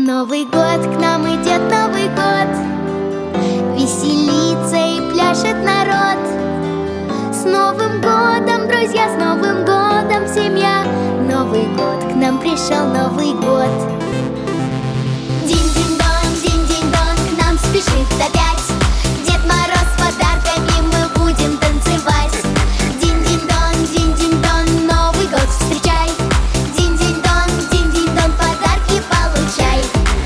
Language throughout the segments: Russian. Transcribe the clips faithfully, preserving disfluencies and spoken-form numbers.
Новый год, к нам идет Новый год, веселится и пляшет народ. С Новым годом, друзья, с Новым годом, семья. Новый год, к нам пришел Новый год. Динь-динь-дон, динь-динь-дон, к нам спешит опять Дед Мороз с подарками, мы будем танцевать. Динь-динь-дон, динь-динь-дон, Новый год встречай. Динь-динь-дон, динь-динь-дон, подарки получай.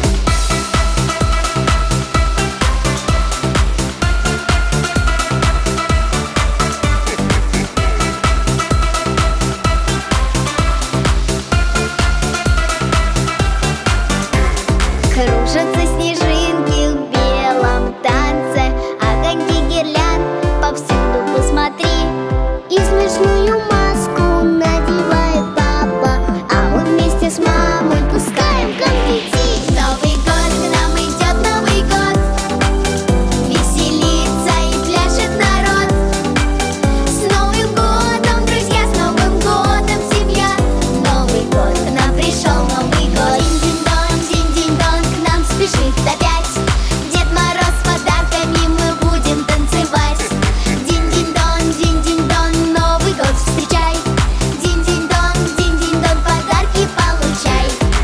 Кружатся снежинки в белом танце, огоньки гирлянд повсюду посмотри. И смешную маску надевает папа, а мы вместе с мамой пускаем конфетти. Новый год, к нам идет Новый год, веселится и пляшет народ. С Новым годом, друзья, с Новым годом, семья. Новый год, к нам пришел Новый год. Спешит опять Дед Мороз с подарками, мы будем танцевать. Динь-динь-дон, динь-динь-дон, Новый год встречай. Динь-динь-дон, динь-динь-дон, подарки получай.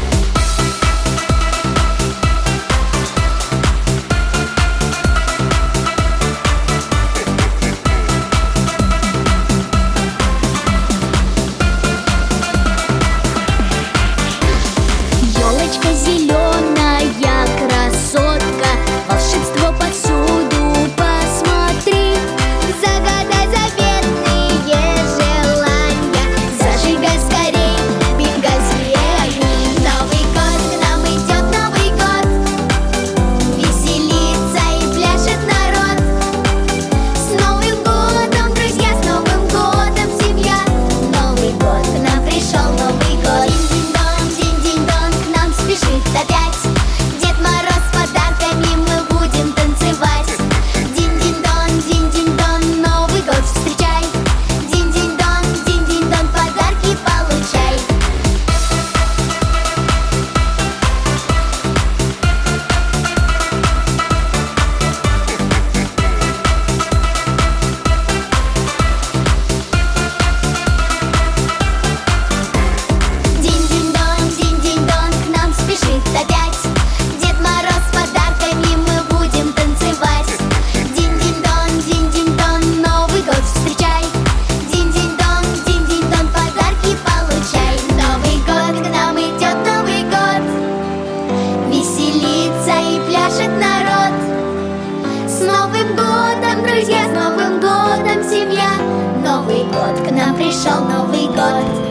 Елочка зеленая, красотка, волшебство повсюду посмотри. Загадай заветные желания, зажигай скорей бенгальские огни. Новый год, к нам идет Новый год, веселится и пляшет народ. С Новым годом, друзья, с Новым годом, семья. Новый год, к нам пришел Новый год. Динь-динь-дон, динь-динь-дон, к нам спешит опять Дед Мороз с подарками, мы будем танцевать. Динь-динь-дон, динь-динь-дон, Новый год встречай. Динь-динь-дон, динь-динь-дон, подарки получай. Динь-динь-дон, динь-динь-дон, к нам спешит опять Дед Мороз с подарками, мы будем танцевать. Динь-динь-дон, динь-динь-дон, Новый год встречай. Динь-динь-дон, динь-динь-дон, подарки получай. Новый год, к нам идет Новый год, веселится и пляшет народ. С Новым годом, друзья, с Новым годом, семья. Новый год, к нам пришел Новый год.